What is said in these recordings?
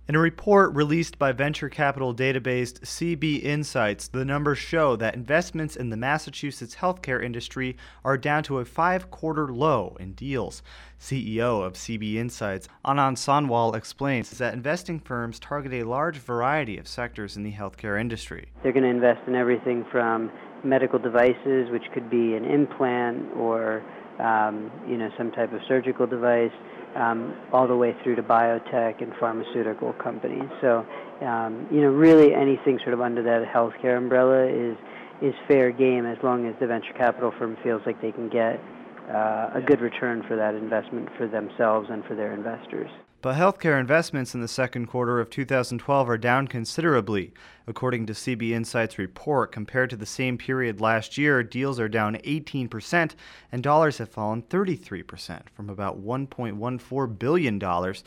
In a report released by venture capital database CB Insights, the numbers show that investments in the Massachusetts healthcare industry are down to a 5-quarter low in deals. CEO of CB Insights, Anand Sanwal, explains that investing firms target a large variety of sectors in the healthcare industry. They're going to invest in everything from medical devices, which could be an implant or some type of surgical device, all the way through to biotech and pharmaceutical companies. So, really anything sort of under that healthcare umbrella is fair game as long as the venture capital firm feels like they can get a good return for that investment for themselves and for their investors. But healthcare investments in the second quarter of 2012 are down considerably. According to CB Insights' report, compared to the same period last year, deals are down 18% and dollars have fallen 33%, from about $1.14 billion to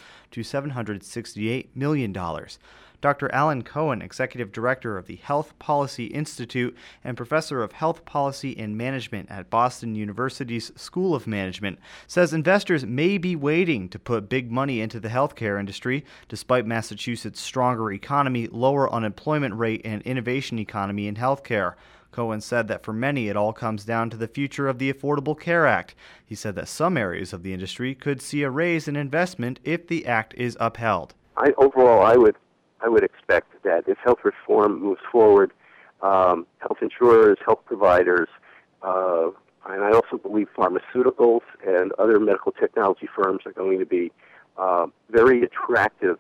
$768 million. Dr. Alan Cohen, Executive Director of the Health Policy Institute and Professor of Health Policy and Management at Boston University's School of Management, says investors may be waiting to put big money into the healthcare industry, despite Massachusetts' stronger economy, lower unemployment rate, and innovation economy in healthcare. Cohen said that for many, it all comes down to the future of the Affordable Care Act. He said that some areas of the industry could see a raise in investment if the act is upheld. I would expect that if health reform moves forward, health insurers, health providers, and I also believe pharmaceuticals and other medical technology firms are going to be very attractive,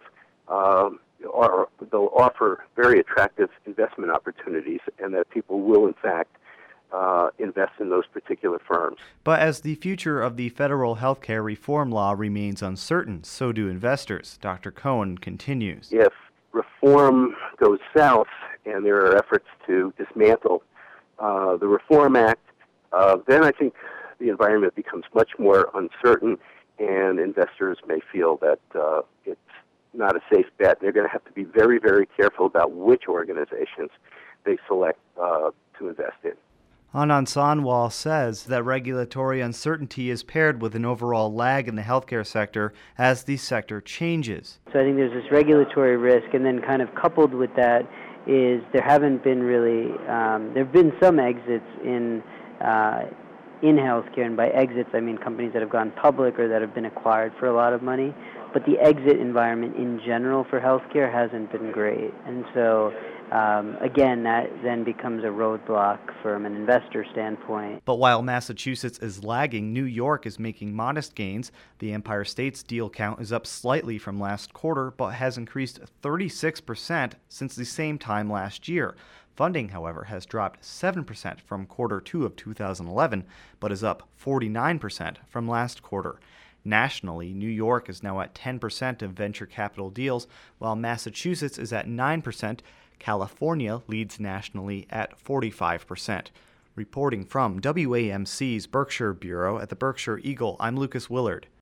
or they'll offer very attractive investment opportunities, and that people will, in fact, invest in those particular firms. But as the future of the federal healthcare reform law remains uncertain, so do investors. Dr. Cohen continues. If reform goes south and there are efforts to dismantle the Reform Act, then I think the environment becomes much more uncertain, and investors may feel that it's not a safe bet. They're going to have to be very, very careful about which organizations they select to invest in. Anand Sanwal says that regulatory uncertainty is paired with an overall lag in the healthcare sector as the sector changes. So I think there's this regulatory risk, and then kind of coupled with that is there haven't been really, there have been some exits in healthcare, and by exits I mean companies that have gone public or that have been acquired for a lot of money, but the exit environment in general for healthcare hasn't been great. And so again, that then becomes a roadblock from an investor standpoint. But while Massachusetts is lagging, New York is making modest gains. The Empire State's deal count is up slightly from last quarter, but has increased 36% since the same time last year. Funding, however, has dropped 7% from quarter 2 of 2011, but is up 49% from last quarter. Nationally, New York is now at 10% of venture capital deals, while Massachusetts is at 9%. California leads nationally at 45%. Reporting from WAMC's Berkshire Bureau at the Berkshire Eagle, I'm Lucas Willard.